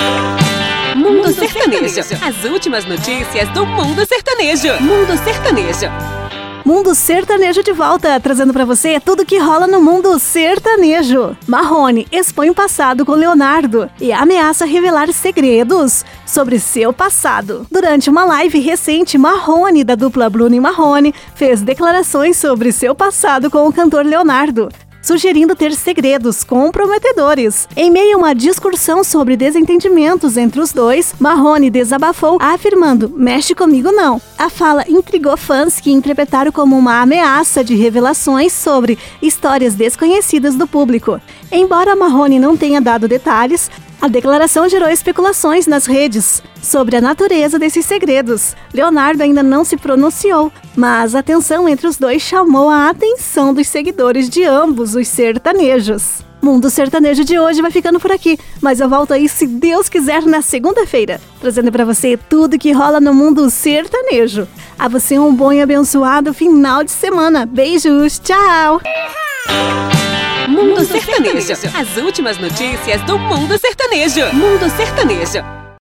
Mundo Sertanejo. As últimas notícias do Mundo Sertanejo. Mundo Sertanejo. Mundo Sertanejo de volta, trazendo pra você tudo que rola no mundo sertanejo. Marrone expõe o passado com Leonardo e ameaça revelar segredos sobre seu passado. Durante uma live recente, Marrone, da dupla Bruno e Marrone, fez declarações sobre seu passado com o cantor Leonardo, sugerindo ter segredos comprometedores. Em meio a uma discussão sobre desentendimentos entre os dois, Marrone desabafou, afirmando: "Mexe comigo não". A fala intrigou fãs que interpretaram como uma ameaça de revelações sobre histórias desconhecidas do público. Embora Marrone não tenha dado detalhes, a declaração gerou especulações nas redes sobre a natureza desses segredos. Leonardo ainda não se pronunciou, mas a tensão entre os dois chamou a atenção dos seguidores de ambos os sertanejos. Mundo Sertanejo de hoje vai ficando por aqui, mas eu volto aí, se Deus quiser, na segunda-feira, trazendo pra você tudo que rola no mundo sertanejo. A você um bom e abençoado final de semana. Beijos, tchau! Mundo Sertanejo. As últimas notícias do Mundo Sertanejo. Mundo Sertanejo.